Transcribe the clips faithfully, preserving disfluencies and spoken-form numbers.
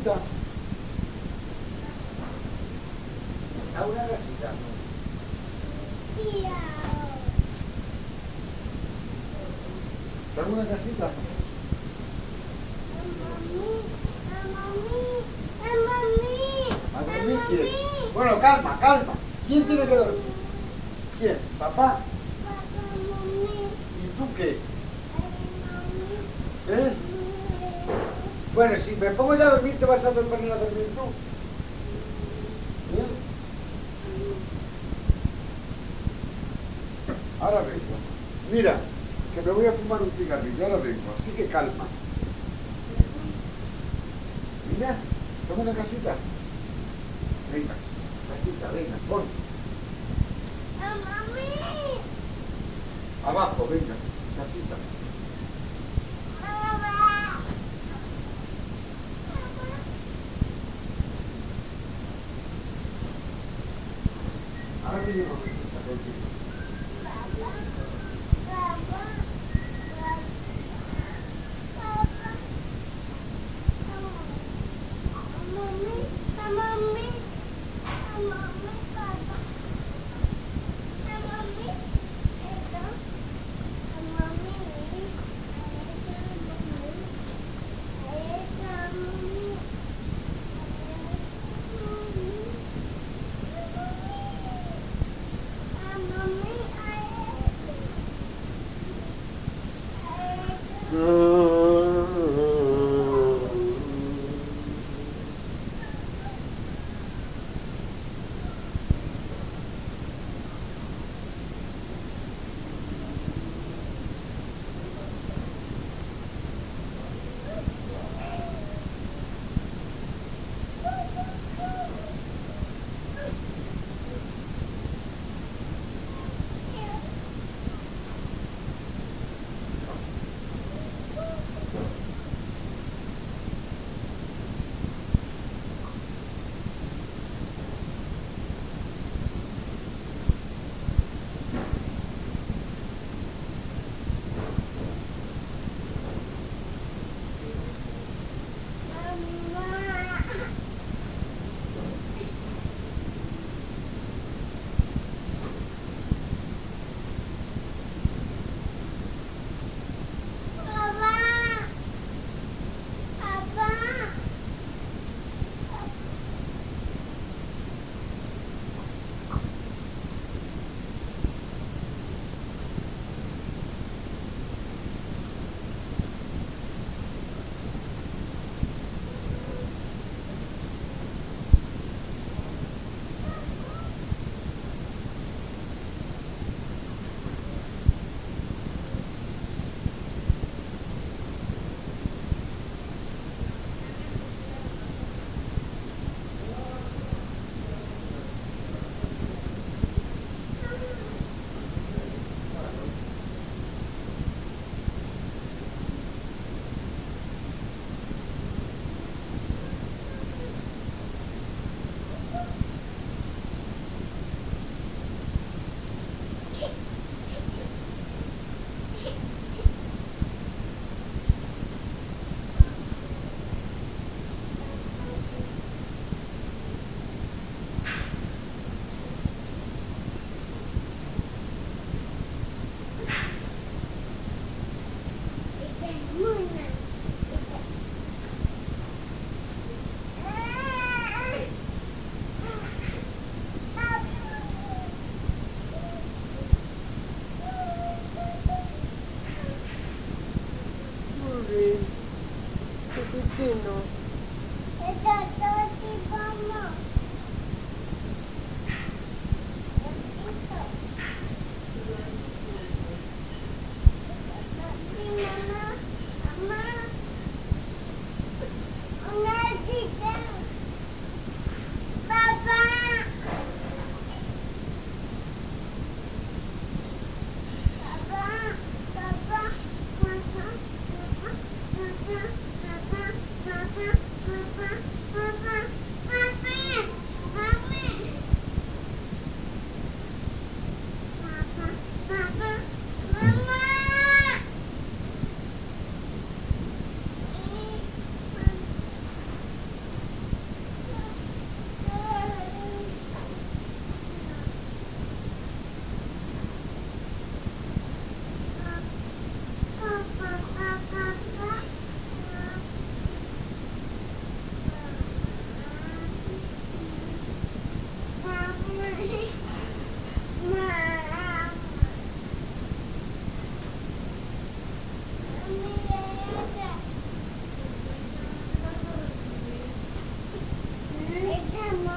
casita. A una casita. ¿A una casita? ¿A dormir quién? Bueno, calma, calma. ¿Quién tiene que dormir? ¿Quién? ¿Papá? ¿Y tú qué? ¿Eh? Bueno, si me pongo ya a dormir, ¿te vas a poner a dormir tú? ¿Eh? Ahora vengo. Mira, que me voy a fumar un cigarrillo, ahora vengo, así que calma. Mira, toma una casita. Venga, casita, venga, pon. Abajo, venga, casita. Ahora que llevo casita contigo.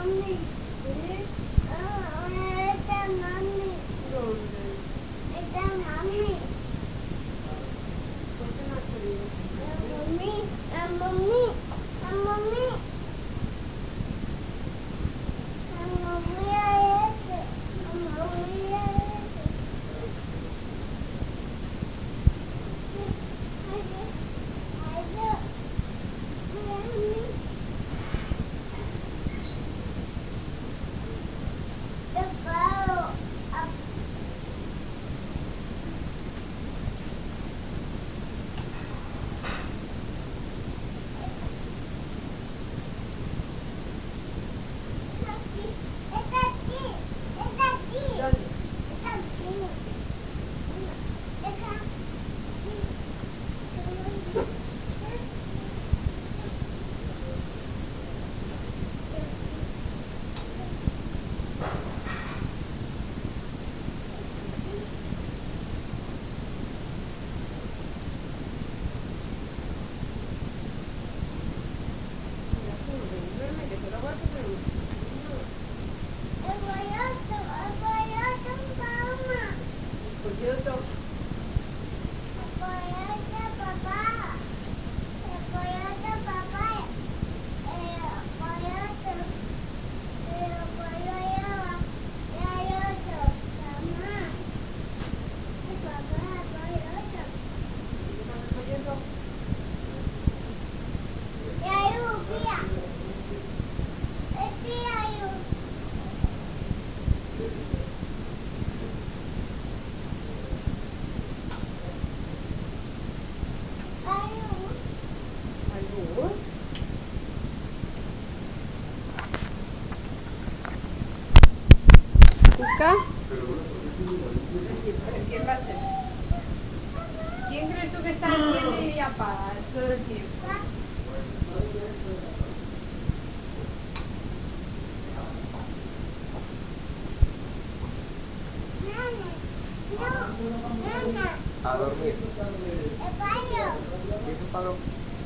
mami. ¿Sí? Ah, esta mami. ¿Dónde? Esta mami. ¿Por qué no has salido? La mami. La mami. La mami. La mami a este. La mami a este. Ay, ay, ay, mami. Te paro. A Está aquí, está aquí, está aquí, ¿Dónde? está aquí, está aquí. Mira, sube, duerme, que te lo voy a hacer. El boyoto, el boyoto, mamá. Pues yo toco. El boyoto, papá. El boyoto, papá. El boyoto. El boyoto. Boyoto, mamá. El papá, el boyoto. Y hay un tía. El tía hay un. Hay un. ¿Hay bus? ¿Cuca? ¿Quién va a ser? ¿Quién crees tú que está enciende y apaga todo el tiempo? A dormir. El baño. ¿Qué es un palo?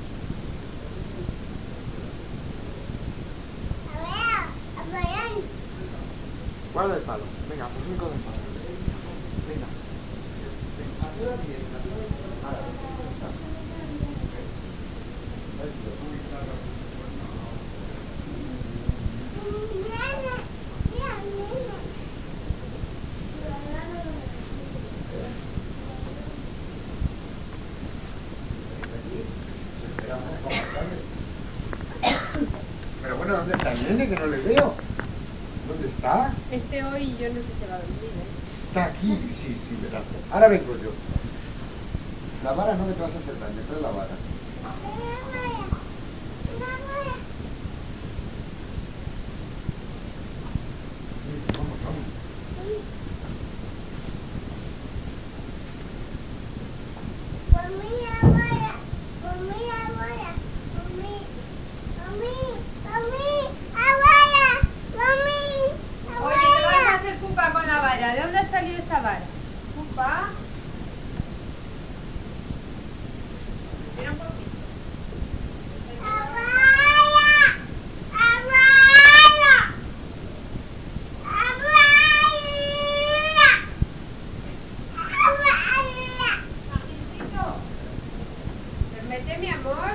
A ver, a ver. Guarda el palo. Venga, pues me con el palo. Venga. Pero bueno, ¿dónde está el nene? Que no le veo. ¿Dónde está? Este hoy yo no sé si va a dormir, ¿eh? Está aquí. Sí, sí, verás. Ahora vengo yo. La vara no me te vas a hacer daño, trae la vara. Sí, vamos, vamos. Oye, ¿qué vas a hacer, Cupa, con la vara? ¿De dónde ha salido esa vara? Cupa. Mira un poquito. Martincito. Duérmete, mi amor.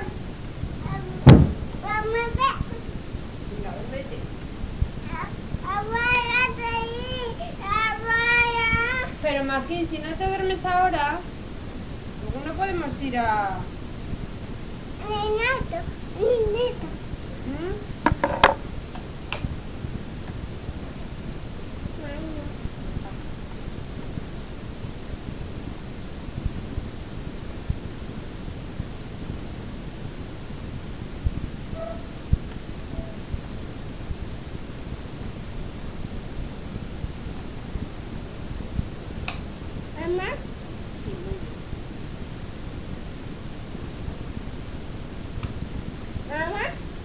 Venga, duérmete. Pero Martín, si no te duermes ahora, luego no podemos ir a... ¿Mm? Mamá, Sí, muy bien. mamá,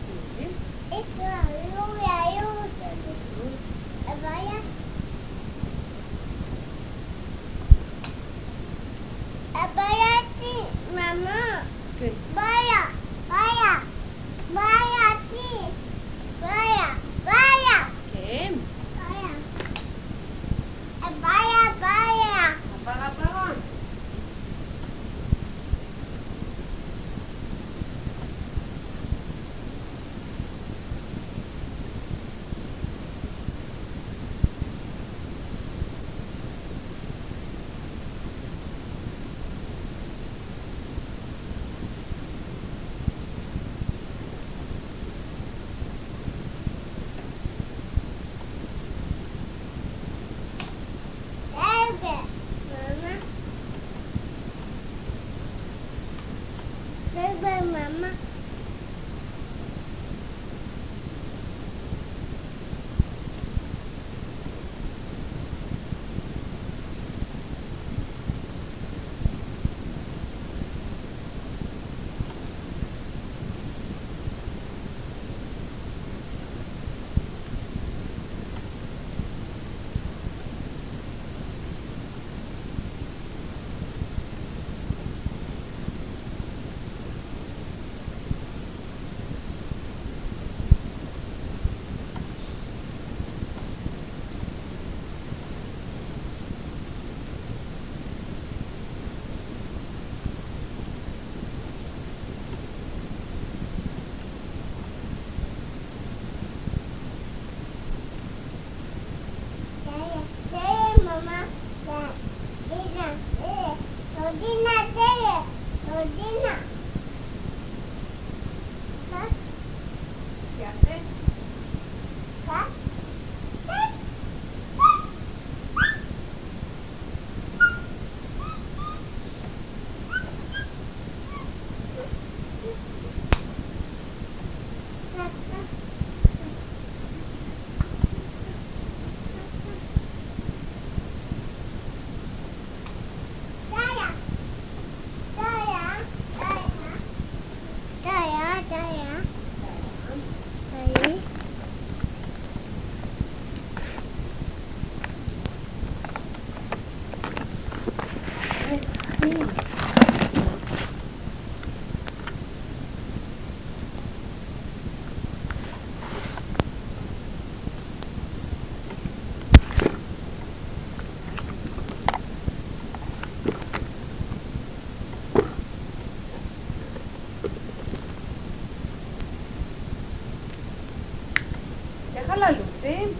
Deja la luz, ¿eh?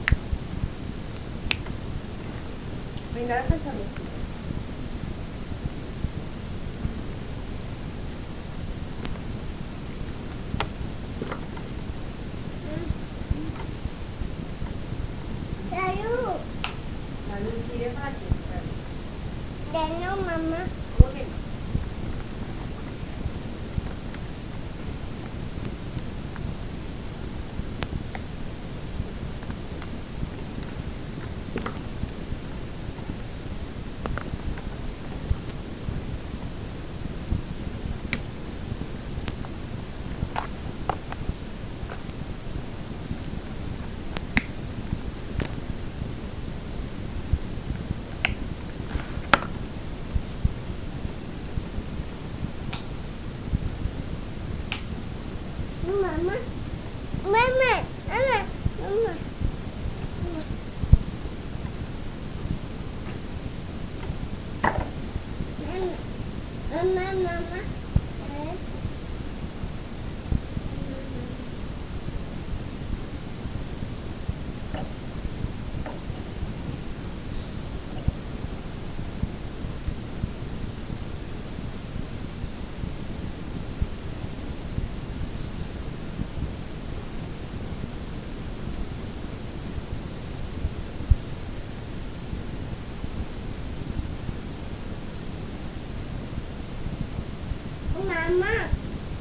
Venga, deja esa luz. La luz. La luz, sí, deja aquí. Que no, mamá. ¿Cómo que no? Mamá. Mamá. Mamá. Mamá. Mamá. Mamá. Mamá. Eh. Mamá.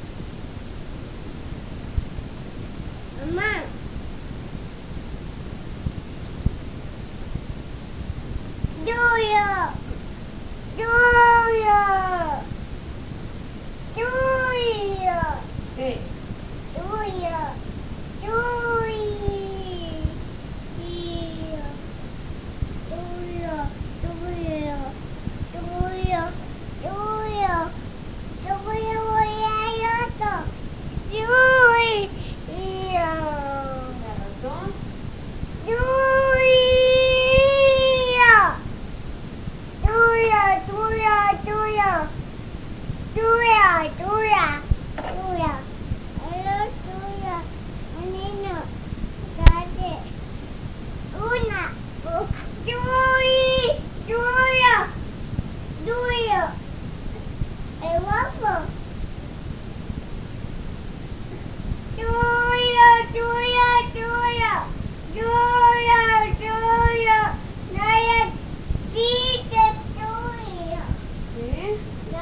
Mamá. Julia. Julia. Julia. ¿Qué? Julia. Julia. Julia. Julia. Julia. Julia. Yo voy a voy a otro. Julia. ¿La razón? Julia. Julia. Julia. Julia. Julia. Julia. Julia. Hello, Julia. Nino. Dale. Una. Julia. Julia. Julia. El guapo. Julia, Julia, Julia. Julia, Julia. Naya, quita Julia. ¿Qué? No.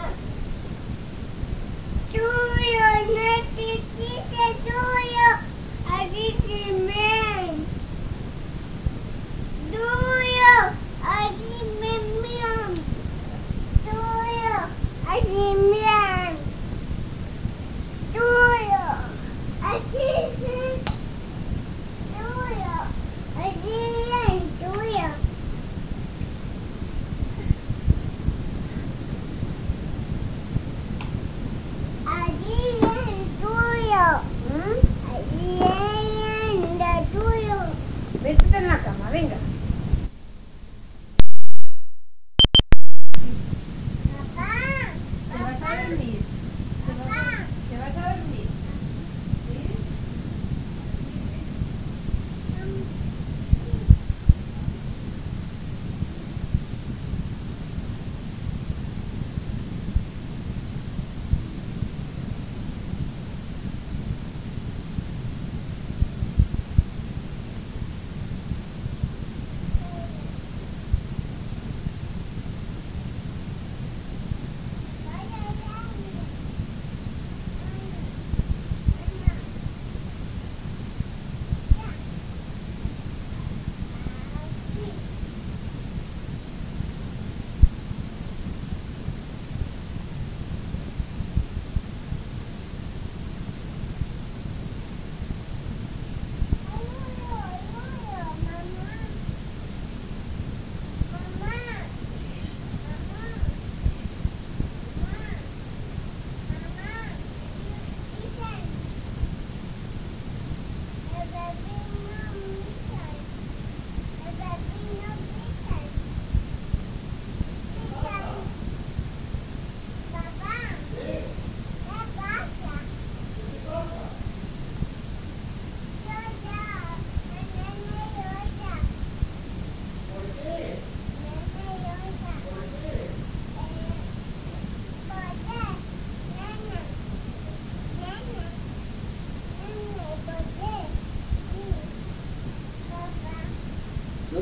Julia, necesita Julia. Aquí se me. Julia, aquí me miran. Julia, aquí me miran. Julia, aquí se. Julia, aquí hay Julia. Allí hay Julia. ¿Mm? Allí hay la Julia. Vete en la cama, venga. Papá, Te vas a dormir. Te vas papá. a, te vas a dormir. ¿Sí?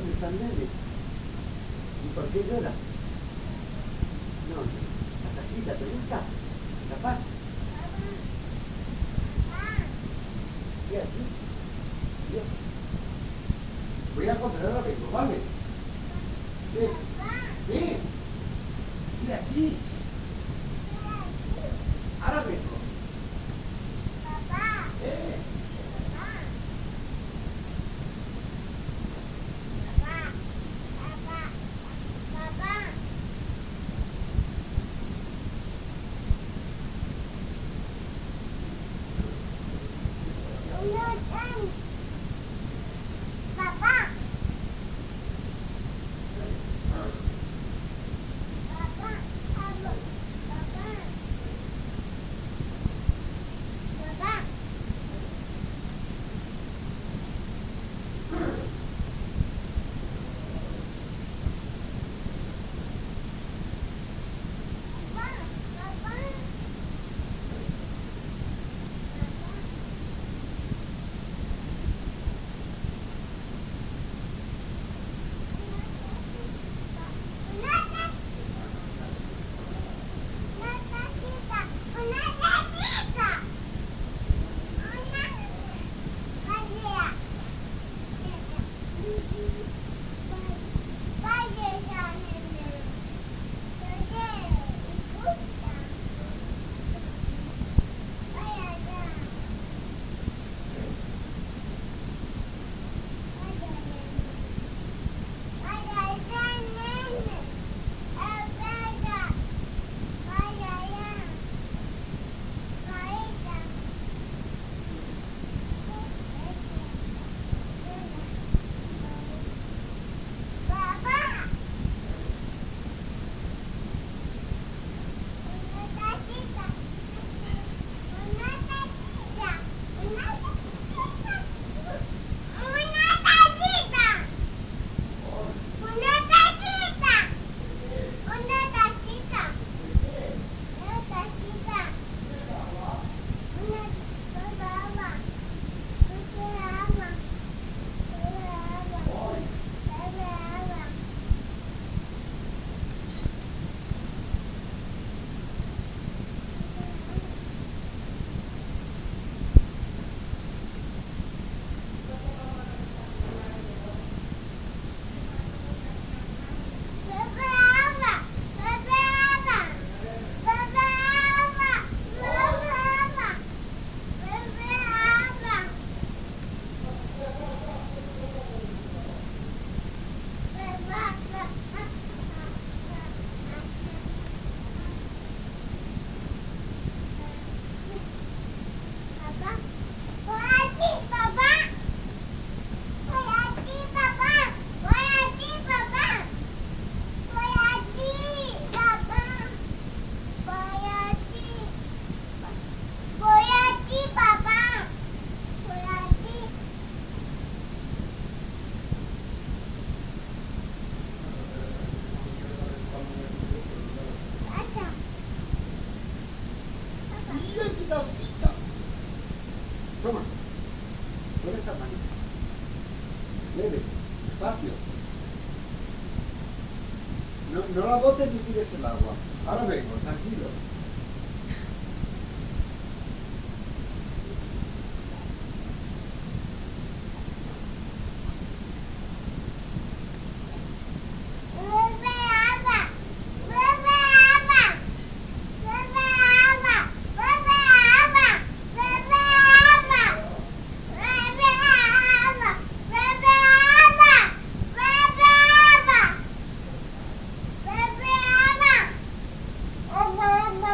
¿Dónde está el nene? ¿Y por qué llora? No, la casita, ¿te gusta? ¿Capaz? ¿Qué aquí? Bien. Voy a comprar ahora vengo, ¿vale? Sí. Sí. Mira aquí. Ahora vengo. Eh. Toma. Con esta manita. Leve, despacio. No, no la botes ni tires el agua. Ahora vengo, tranquilo. Baba.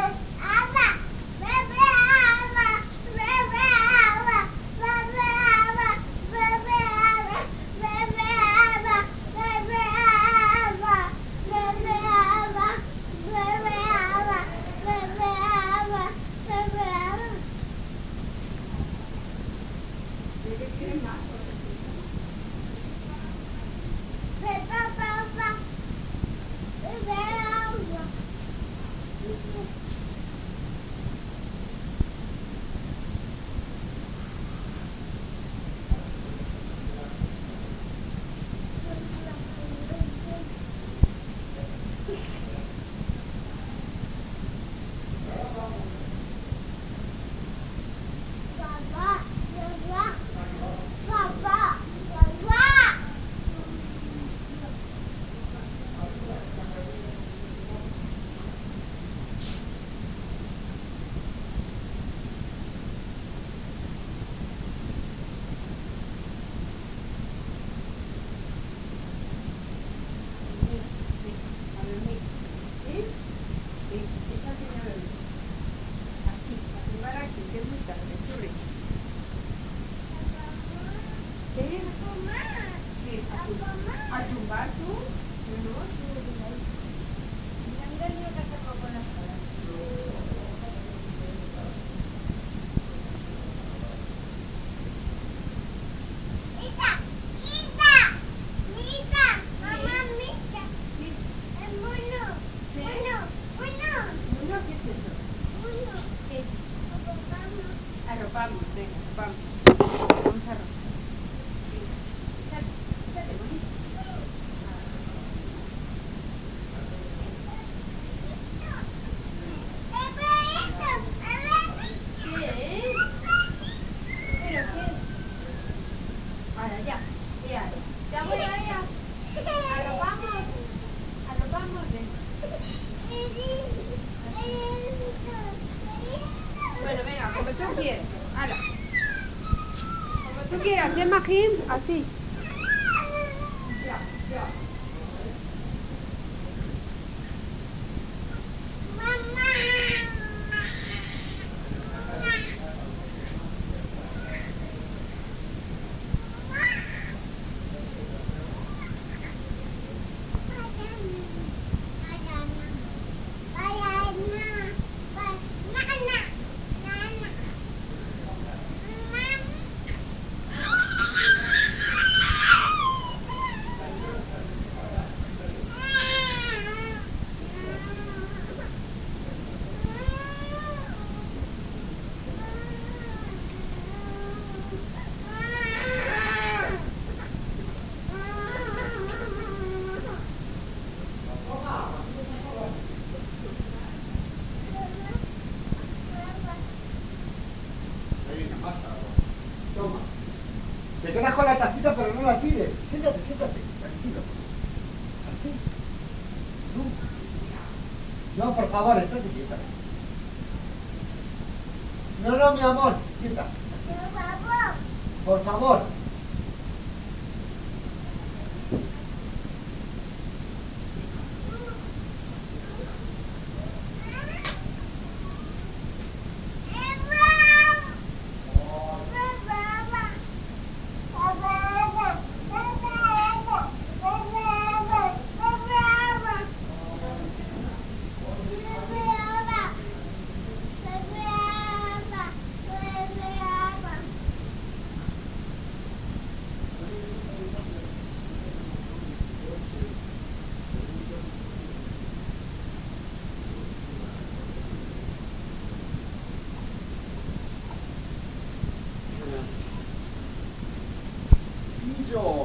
Sí, a tu- a tumbar tú. No, tú. Mira, el niño que sacó con las alas. Uno, ¿qué es eso? ¿Qué? Arropamos, venga, arropamos. Vamos a arropar. Quítate, quítate, bonito. ¿Qué es? ¿Pero qué es? Ahora ya, ya, ya voy allá. Arropamos, arropamos, venga. Bueno, venga, como tú quieras. Ahora. Como tú quieras, ¿eh, Magín? Así. Ya, ya. Toma. Te quedas con la tacita, pero no la pides. Siéntate, siéntate. Tranquilo. Así. No. No, por favor, estate quieta. No, no, mi amor. Quieta. Así. Por favor. Pillo.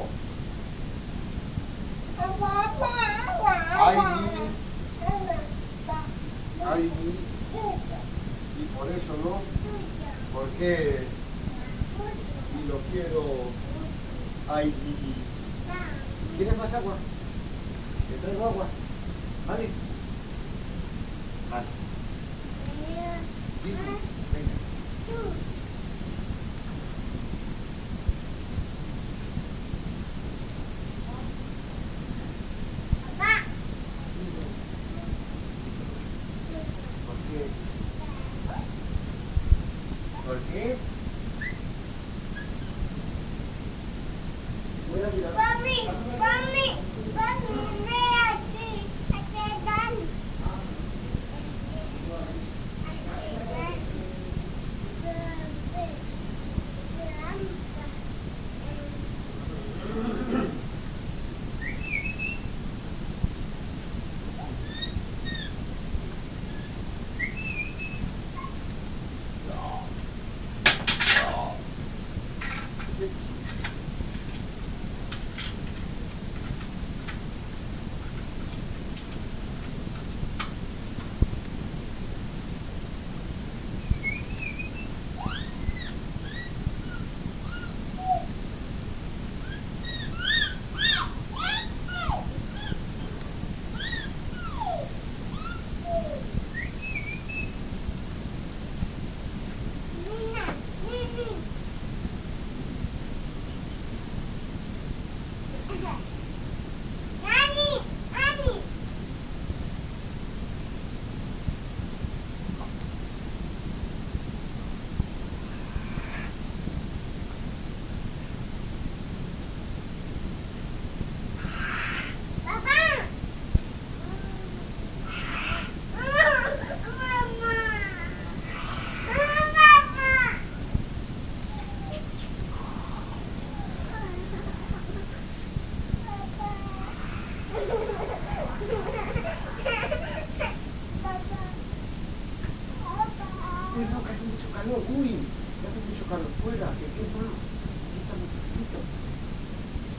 Ay, ay, y por eso no, porque y lo quiero. Ay, ¿quieres más agua? ¿Te traigo agua? ¿Vale? Vale. Sí, venga. ¿Por qué? Voy a mirar.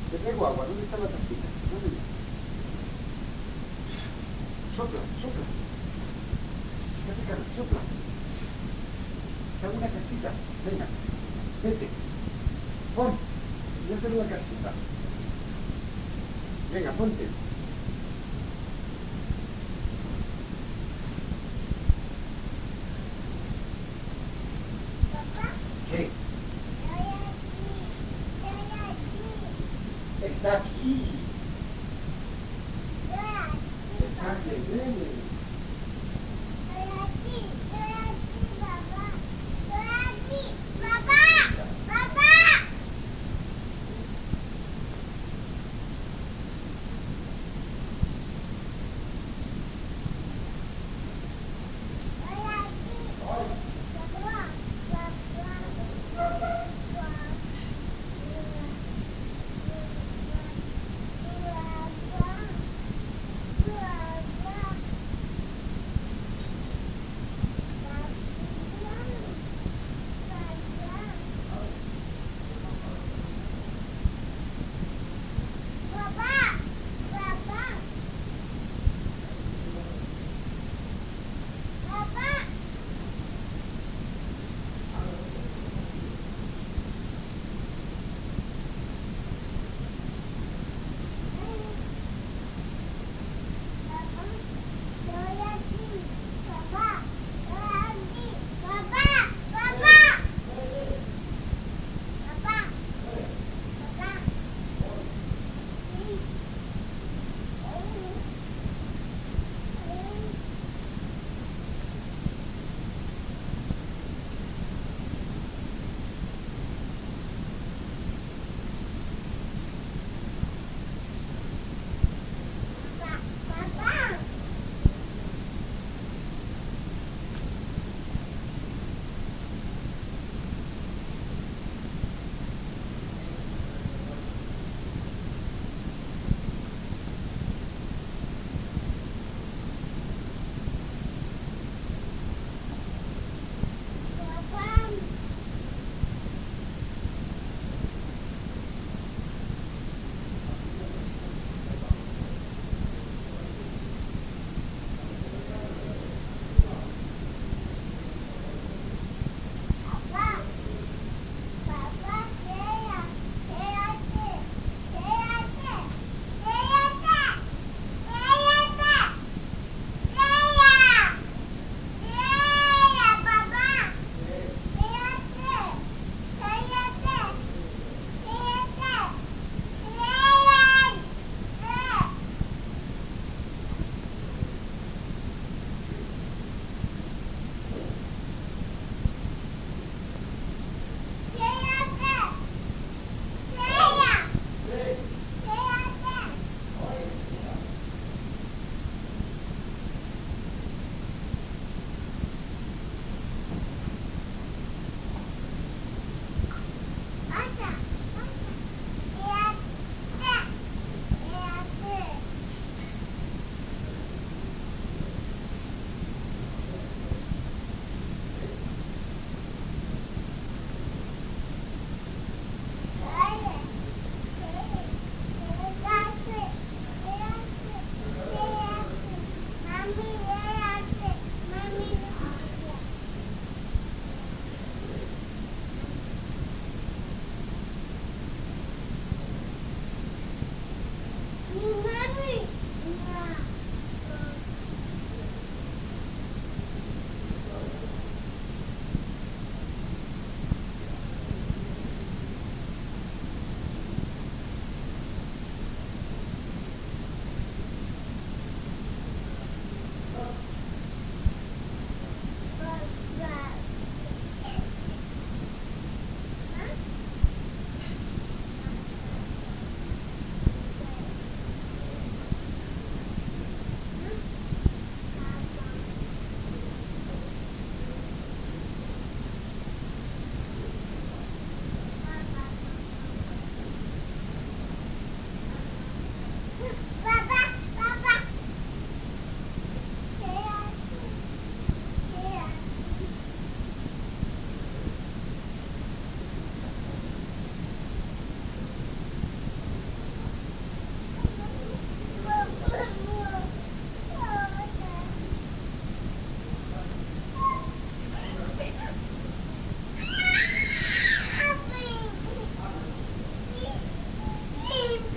Te traigo agua, ¿dónde está la tacita? ¿Dónde está? Sopla, sopla. ¿Qué hace cara? Sopla. Te hago una casita. Venga, vete. Pon. Yo te hago una casita. Venga, ponte. Papá, ¿Qué? estoy aquí, estoy aquí, Está aquí. estoy aquí, Está aquí, ven. estoy aquí, estoy aquí, papá, estoy aquí, papá, papá. Estoy aquí, papá, papá, papá.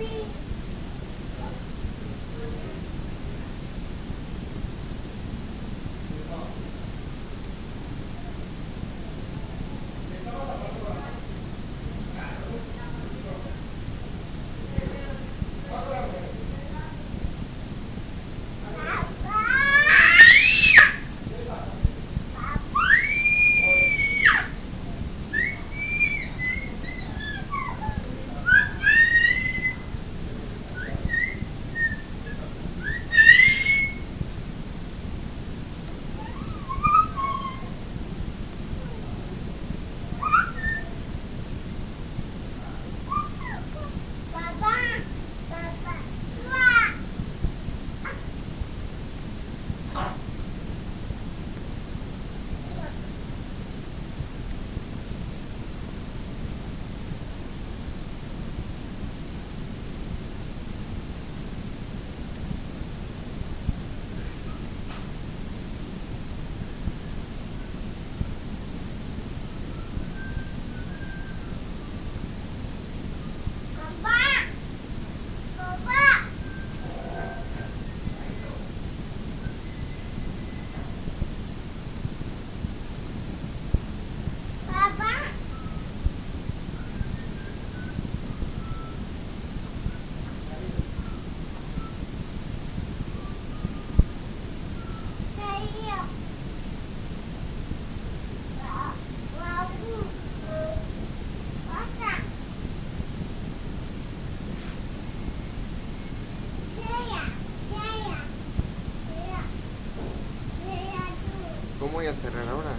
¿Cómo voy a cerrar ahora?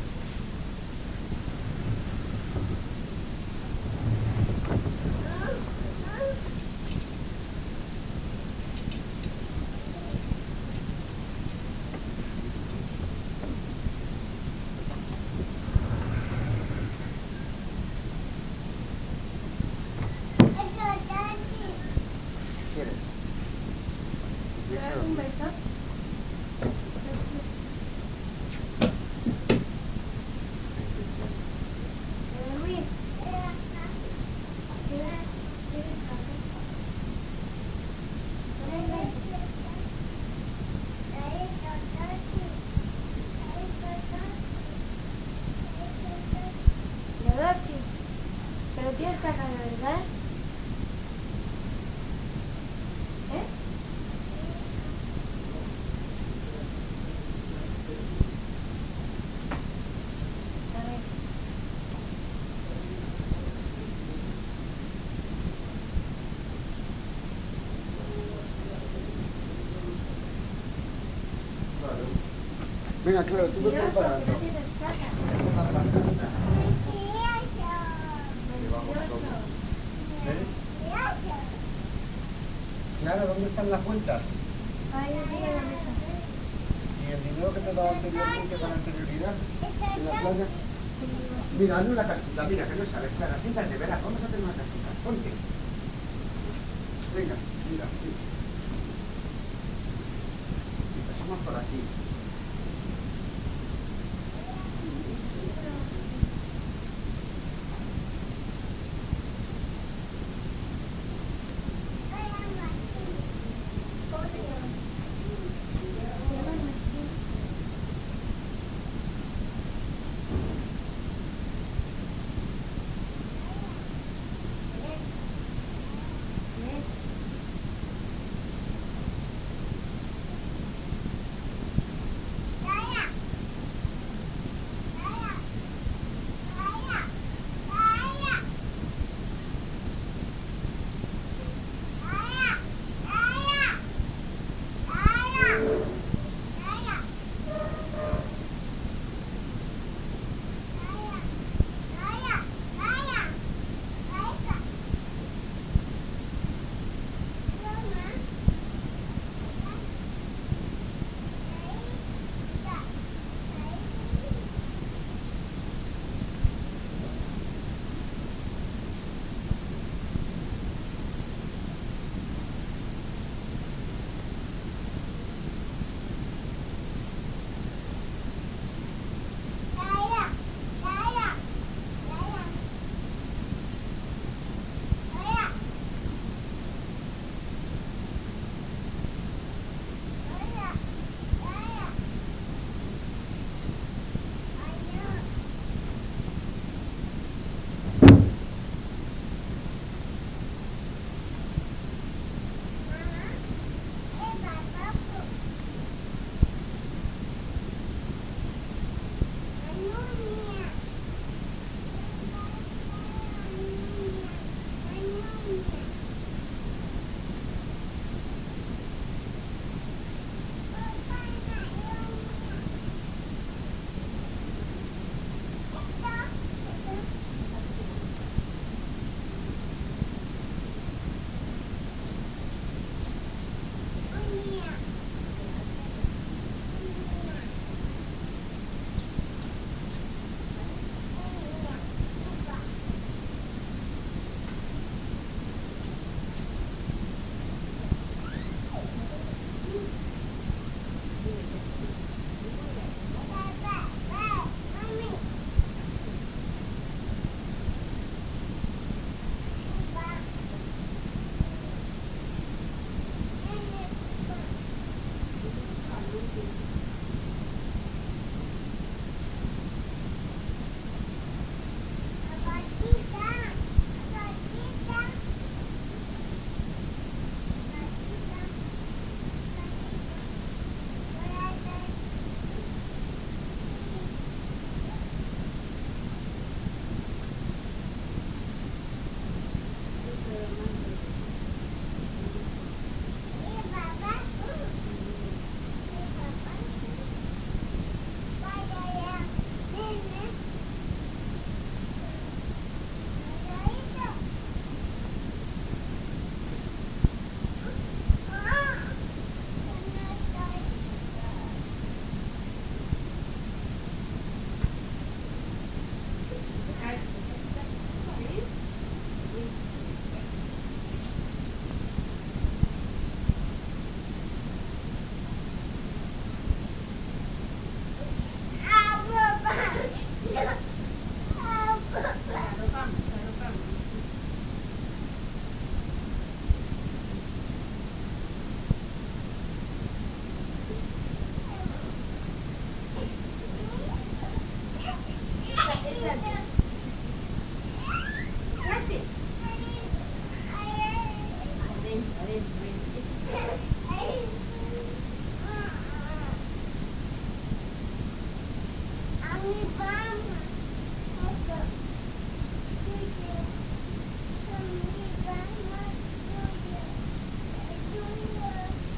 ¿Quieres? ¿Te das un beso? Luis. Leodoki, pero tienes caca, ¿verdad? ¿Eh? A ver. Venga, claro, tú me Mira, preparas. que no tienes caca. ¿Eh? Claro, ¿dónde están las cuentas? Ahí arriba en la mesa. ¿Y el dinero que te he dado anteriormente con anterioridad? ¿En la playa? Mira, hazme una casita, mira, que no sabes, Clara, siéntate, verás, vamos a hacer una casita, ponte. Venga, mira, sí. Empezamos por aquí. ven, ven. A mi mamá. Ojo. Tuyo. A mi mamá. Tuyo. Tuyo.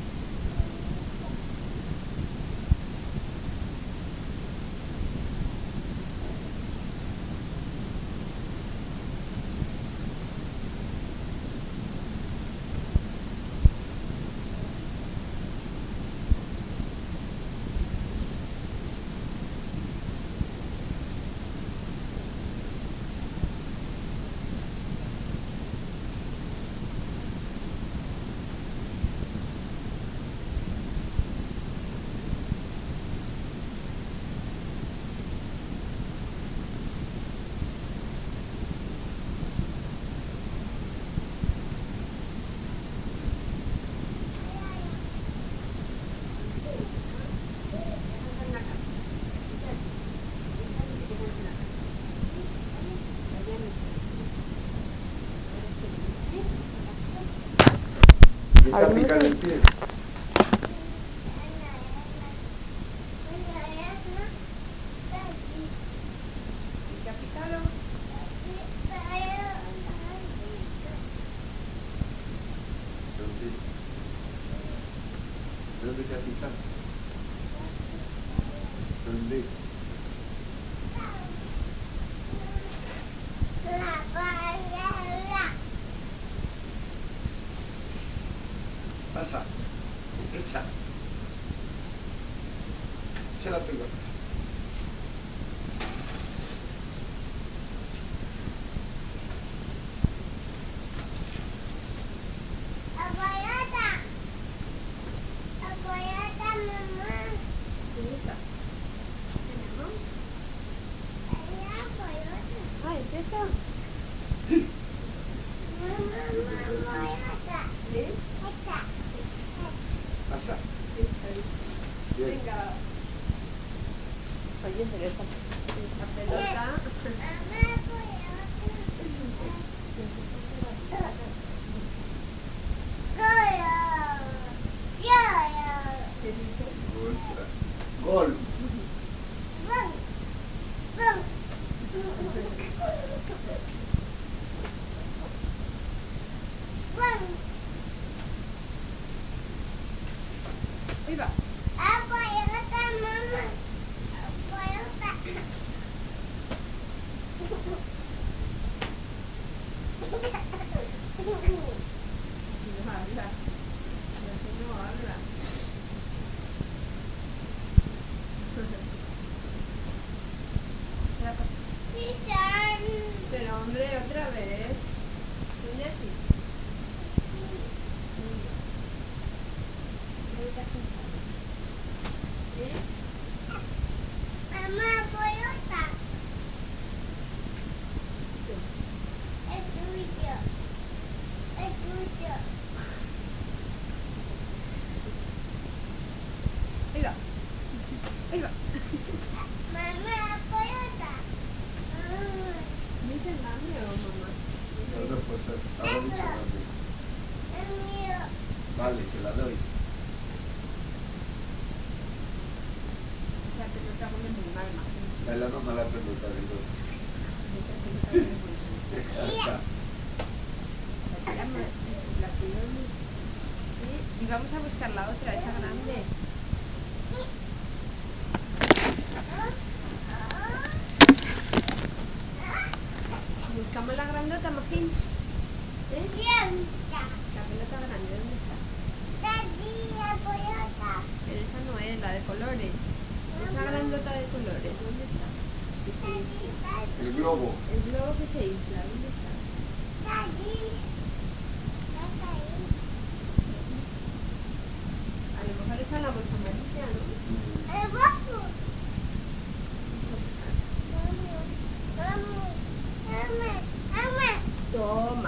Me está picando el pie. ¿Te ha picado? ¿Dónde? ¿Dónde te ha picado? ¿Dónde? Pasa. Echa. Echa la pelota. ¿Dónde está? ¿Tenemos? Ah, ¿es eso? ¿Sí? Pasa. Eso, eso. Bien. Venga. Oye, pero esta, esta pelota... ¿Qué dice? Gol. Ahí va. No habla. No, que no habla. Pero hombre, otra vez. Viene así. ¿Eh? Mamá, Toyota. Es tuyo. Es tuyo. Ahí va. Ahí va. Mamá, Toyota. ¿Dice mami o mamá? Las dos cosas. Ahora dicho mami. Es mío. Vale, te la doy. La pelota come muy mal, imagino. Dale la mamá la pelota de dos. Esa pelota come muy mal. Está. La tiramos, la tiramos. ¿Sí? Y vamos a buscar la otra, esa grande. Buscamos la grandota, Magín. ¿Eh? La pelota grande, ¿dónde está? Pero esa no es, la de colores. Esa grandota de colores, ¿dónde está? ¿Qué se infla? El globo. El globo que se infla, ¿dónde está? A lo mejor está en la bolsa amarilla, ¿no? Toma.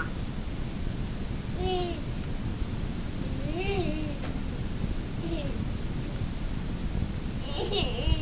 Hehehe